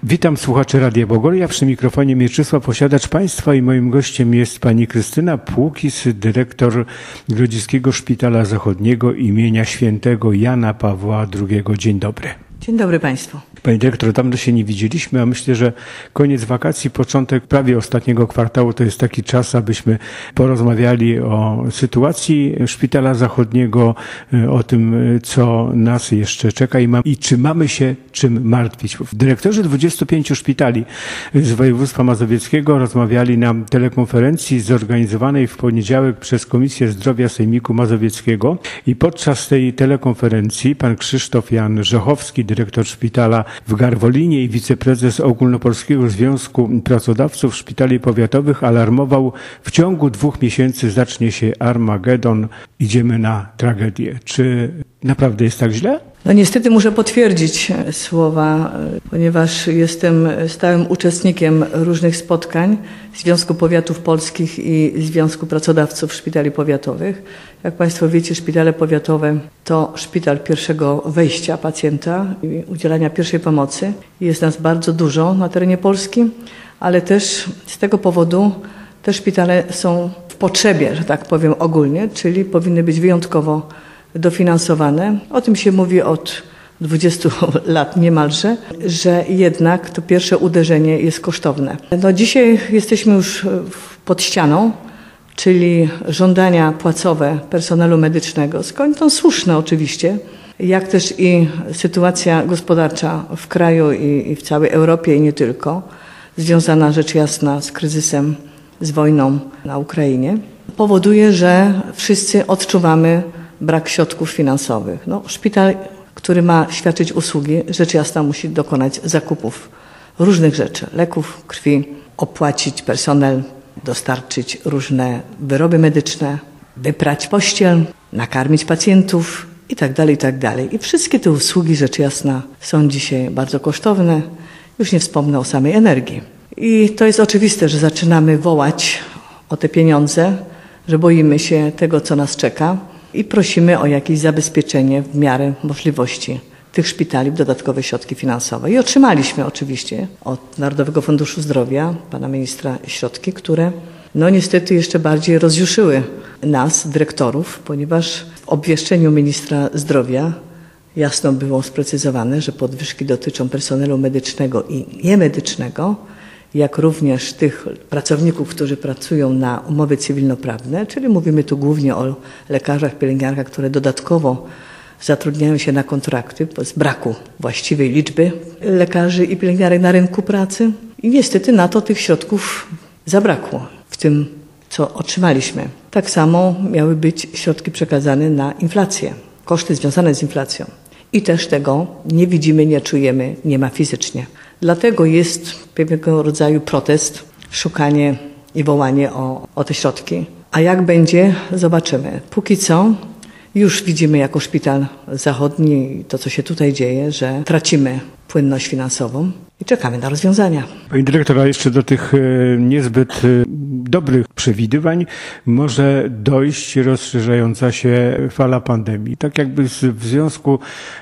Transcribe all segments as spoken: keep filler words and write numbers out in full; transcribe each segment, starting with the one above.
Witam słuchaczy Radia Bogoria, przy mikrofonie Mieczysław Posiadacz Państwa i moim gościem jest pani Krystyna Płukis, dyrektor Grodziskiego Szpitala Zachodniego imienia świętego Jana Pawła drugiego. Dzień dobry. Dzień dobry Państwu. Pani dyrektor, dawno się nie widzieliśmy, a myślę, że koniec wakacji, początek prawie ostatniego kwartału to jest taki czas, abyśmy porozmawiali o sytuacji Szpitala Zachodniego, o tym, co nas jeszcze czeka i, ma, i czy mamy się czym martwić. Dyrektorzy dwudziestu pięciu szpitali z województwa mazowieckiego rozmawiali na telekonferencji zorganizowanej w poniedziałek przez Komisję Zdrowia Sejmiku Mazowieckiego i podczas tej telekonferencji pan Krzysztof Jan Rzechowski, dyrektor szpitala w Garwolinie i wiceprezes Ogólnopolskiego Związku Pracodawców Szpitali Powiatowych alarmował: w ciągu dwóch miesięcy zacznie się Armagedon, idziemy na tragedię. Czy naprawdę jest tak źle? No niestety muszę potwierdzić słowa, ponieważ jestem stałym uczestnikiem różnych spotkań Związku Powiatów Polskich i Związku Pracodawców Szpitali Powiatowych. Jak Państwo wiecie, szpitale powiatowe to szpital pierwszego wejścia pacjenta i udzielania pierwszej pomocy. Jest nas bardzo dużo na terenie Polski, ale też z tego powodu te szpitale są w potrzebie, że tak powiem ogólnie, czyli powinny być wyjątkowo dofinansowane. O tym się mówi od dwudziestu lat niemalże, że jednak to pierwsze uderzenie jest kosztowne. No dzisiaj jesteśmy już pod ścianą, czyli żądania płacowe personelu medycznego, skąd słuszne oczywiście, jak też i sytuacja gospodarcza w kraju i, i w całej Europie i nie tylko, związana rzecz jasna z kryzysem, z wojną na Ukrainie, powoduje, że wszyscy odczuwamy brak środków finansowych. No, szpital, który ma świadczyć usługi, rzecz jasna musi dokonać zakupów różnych rzeczy, leków, krwi, opłacić personel, dostarczyć różne wyroby medyczne, wyprać pościel, nakarmić pacjentów itd., itd. I wszystkie te usługi, rzecz jasna, są dzisiaj bardzo kosztowne. Już nie wspomnę o samej energii. I to jest oczywiste, że zaczynamy wołać o te pieniądze, że boimy się tego, co nas czeka i prosimy o jakieś zabezpieczenie w miarę możliwości tych szpitali w dodatkowe środki finansowe. I otrzymaliśmy oczywiście od Narodowego Funduszu Zdrowia, pana ministra, środki, które no niestety jeszcze bardziej rozjuszyły nas, dyrektorów, ponieważ w obwieszczeniu ministra zdrowia jasno było sprecyzowane, że podwyżki dotyczą personelu medycznego i niemedycznego, jak również tych pracowników, którzy pracują na umowy cywilnoprawne, czyli mówimy tu głównie o lekarzach, pielęgniarkach, które dodatkowo zatrudniają się na kontrakty z braku właściwej liczby lekarzy i pielęgniarek na rynku pracy. I niestety na to tych środków zabrakło w tym, co otrzymaliśmy. Tak samo miały być środki przekazane na inflację, koszty związane z inflacją. I też tego nie widzimy, nie czujemy, nie ma fizycznie. Dlatego jest pewnego rodzaju protest, szukanie i wołanie o, o te środki. A jak będzie, zobaczymy. Póki co już widzimy jako Szpital Zachodni to, co się tutaj dzieje, że tracimy płynność finansową i czekamy na rozwiązania. Pani dyrektor, a jeszcze do tych niezbyt dobrych przewidywań może dojść rozszerzająca się fala pandemii. Tak jakby w związku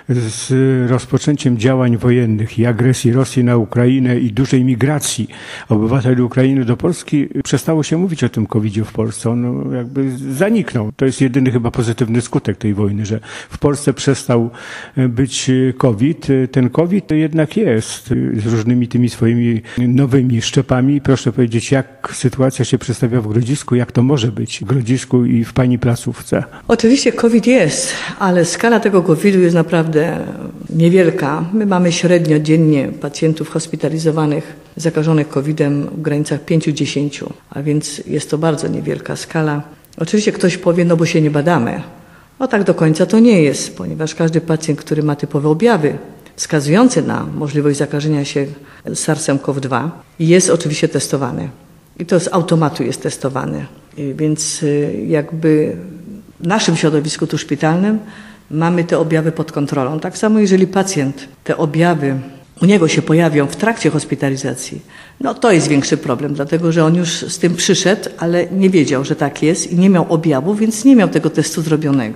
z rozpoczęciem działań wojennych i agresji Rosji na Ukrainę i dużej migracji obywateli Ukrainy do Polski przestało się mówić o tym kowidzie w Polsce. On jakby zaniknął. To jest jedyny chyba pozytywny skutek tej wojny, że w Polsce przestał być COVID. Ten COVID jednak jest z różnymi tymi swoimi nowymi szczepami. Proszę powiedzieć, jak sytuacja się przedstawia w Grodzisku, jak to może być w Grodzisku i w pani placówce? Oczywiście COVID jest, ale skala tego kowidu jest naprawdę niewielka. My mamy średnio dziennie pacjentów hospitalizowanych, zakażonych kowidem w granicach pięć do dziesięciu, a więc jest to bardzo niewielka skala. Oczywiście ktoś powie, no bo się nie badamy. No tak do końca to nie jest, ponieważ każdy pacjent, który ma typowe objawy wskazujące na możliwość zakażenia się SARS-em CoV dwa, jest oczywiście testowany. I to z automatu jest testowany. I więc jakby w naszym środowisku tu szpitalnym mamy te objawy pod kontrolą. Tak samo jeżeli pacjent te objawy u niego się pojawią w trakcie hospitalizacji, no to jest większy problem, dlatego że on już z tym przyszedł, ale nie wiedział, że tak jest i nie miał objawów, więc nie miał tego testu zrobionego.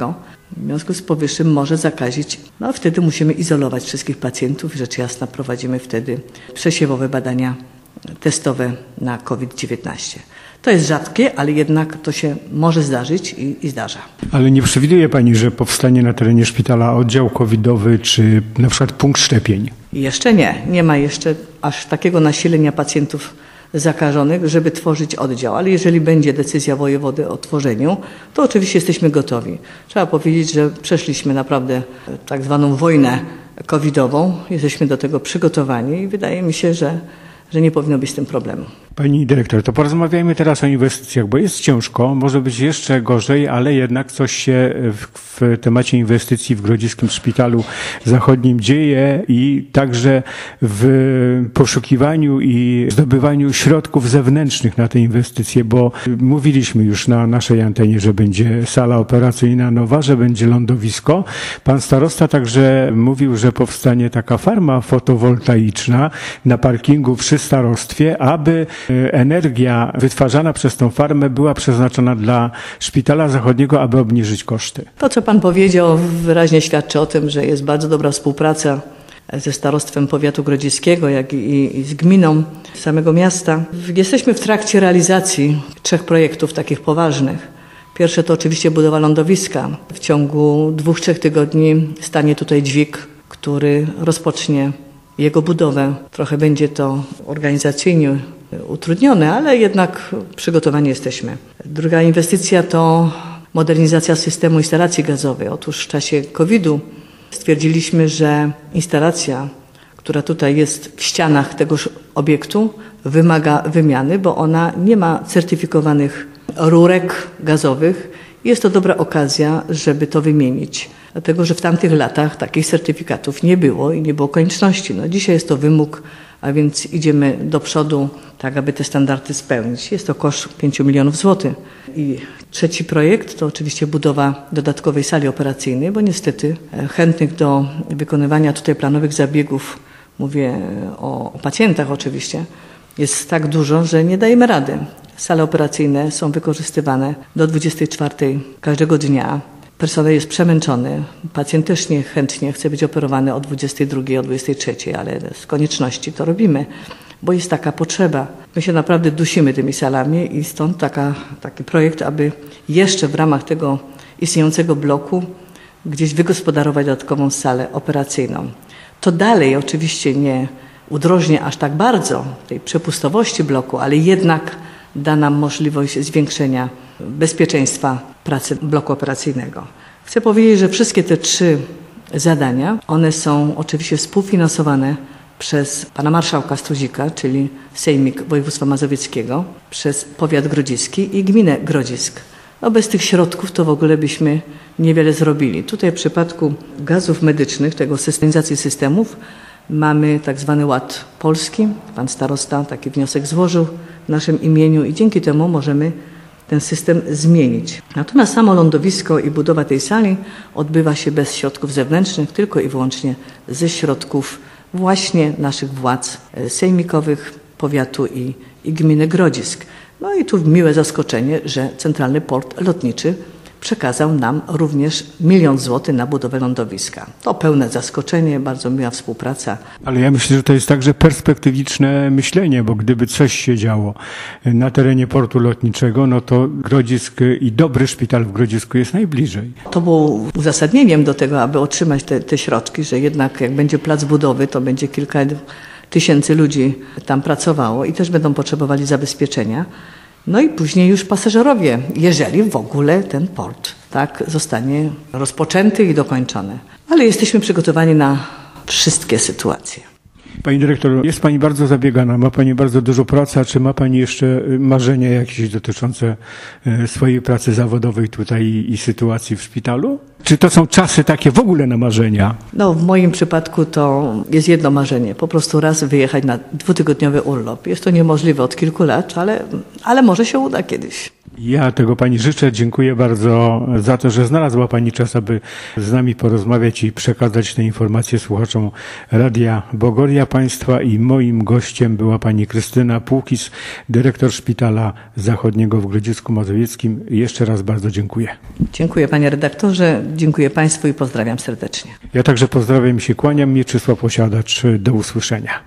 W związku z powyższym może zakazić. No wtedy musimy izolować wszystkich pacjentów i rzecz jasna prowadzimy wtedy przesiewowe badania testowe na COVID dziewiętnaście. To jest rzadkie, ale jednak to się może zdarzyć i, i zdarza. Ale nie przewiduje Pani, że powstanie na terenie szpitala oddział covidowy czy na przykład punkt szczepień? Jeszcze nie. Nie ma jeszcze aż takiego nasilenia pacjentów zakażonych, żeby tworzyć oddział. Ale jeżeli będzie decyzja wojewody o tworzeniu, to oczywiście jesteśmy gotowi. Trzeba powiedzieć, że przeszliśmy naprawdę tak zwaną wojnę covidową. Jesteśmy do tego przygotowani i wydaje mi się, że że nie powinno być z tym problemu. Pani dyrektor, to porozmawiajmy teraz o inwestycjach, bo jest ciężko, może być jeszcze gorzej, ale jednak coś się w, w temacie inwestycji w Grodziskim Szpitalu Zachodnim dzieje i także w poszukiwaniu i zdobywaniu środków zewnętrznych na te inwestycje, bo mówiliśmy już na naszej antenie, że będzie sala operacyjna nowa, że będzie lądowisko. Pan starosta także mówił, że powstanie taka farma fotowoltaiczna na parkingu przy starostwie, aby energia wytwarzana przez tą farmę była przeznaczona dla Szpitala Zachodniego, aby obniżyć koszty. To, co Pan powiedział, wyraźnie świadczy o tym, że jest bardzo dobra współpraca ze Starostwem Powiatu Grodziskiego, jak i, i z gminą samego miasta. Jesteśmy w trakcie realizacji trzech projektów takich poważnych. Pierwsze to oczywiście budowa lądowiska. W ciągu dwóch, trzech tygodni stanie tutaj dźwig, który rozpocznie jego budowę. Trochę będzie to organizacyjnie utrudnione, ale jednak przygotowani jesteśmy. Druga inwestycja to modernizacja systemu instalacji gazowej. Otóż w czasie kowida stwierdziliśmy, że instalacja, która tutaj jest w ścianach tegoż obiektu, wymaga wymiany, bo ona nie ma certyfikowanych rurek gazowych. Jest to dobra okazja, żeby to wymienić. Dlatego, że w tamtych latach takich certyfikatów nie było i nie było konieczności. No, dzisiaj jest to wymóg, a więc idziemy do przodu, tak aby te standardy spełnić. Jest to koszt pięć milionów złotych. I trzeci projekt to oczywiście budowa dodatkowej sali operacyjnej, bo niestety chętnych do wykonywania tutaj planowych zabiegów, mówię o, o pacjentach oczywiście, jest tak dużo, że nie dajemy rady. Sale operacyjne są wykorzystywane do dwudziestej czwartej każdego dnia. Personel jest przemęczony, pacjent też niechętnie chce być operowany o dwudziestej drugiej, o dwudziestej trzeciej, ale z konieczności to robimy, bo jest taka potrzeba. My się naprawdę dusimy tymi salami i stąd taka, taki projekt, aby jeszcze w ramach tego istniejącego bloku gdzieś wygospodarować dodatkową salę operacyjną. To dalej oczywiście nie udrożnie aż tak bardzo tej przepustowości bloku, ale jednak da nam możliwość zwiększenia bezpieczeństwa pracy bloku operacyjnego. Chcę powiedzieć, że wszystkie te trzy zadania, one są oczywiście współfinansowane przez pana marszałka Struzika, czyli Sejmik Województwa Mazowieckiego, przez powiat grodziski i gminę Grodzisk. No bez tych środków to w ogóle byśmy niewiele zrobili. Tutaj w przypadku gazów medycznych, tego systemizacji systemów, mamy tak zwany Ład Polski. Pan starosta taki wniosek złożył w naszym imieniu i dzięki temu możemy ten system zmienić. Natomiast samo lądowisko i budowa tej sali odbywa się bez środków zewnętrznych, tylko i wyłącznie ze środków właśnie naszych władz sejmikowych, powiatu i, i gminy Grodzisk. No i tu miłe zaskoczenie, że Centralny Port Lotniczy przekazał nam również milion złotych na budowę lądowiska. To pełne zaskoczenie, bardzo miła współpraca. Ale ja myślę, że to jest także perspektywiczne myślenie, bo gdyby coś się działo na terenie portu lotniczego, no to Grodzisk i dobry szpital w Grodzisku jest najbliżej. To było uzasadnieniem do tego, aby otrzymać te, te środki, że jednak jak będzie plac budowy, to będzie kilka tysięcy ludzi tam pracowało i też będą potrzebowali zabezpieczenia. No i później już pasażerowie, jeżeli w ogóle ten port tak zostanie rozpoczęty i dokończony. Ale jesteśmy przygotowani na wszystkie sytuacje. Pani dyrektor, jest Pani bardzo zabiegana, ma Pani bardzo dużo pracy, a czy ma Pani jeszcze marzenia jakieś dotyczące swojej pracy zawodowej tutaj i, i sytuacji w szpitalu? Czy to są czasy takie w ogóle na marzenia? No w moim przypadku to jest jedno marzenie, po prostu raz wyjechać na dwutygodniowy urlop. Jest to niemożliwe od kilku lat, ale, ale może się uda kiedyś. Ja tego Pani życzę. Dziękuję bardzo za to, że znalazła Pani czas, aby z nami porozmawiać i przekazać te informacje słuchaczom Radia Bogoria Państwa. I moim gościem była Pani Krystyna Pułkis, dyrektor Szpitala Zachodniego w Grodzisku Mazowieckim. Jeszcze raz bardzo dziękuję. Dziękuję panie redaktorze, dziękuję Państwu i pozdrawiam serdecznie. Ja także pozdrawiam i się kłaniam. Mieczysław Osiadacz. Do usłyszenia.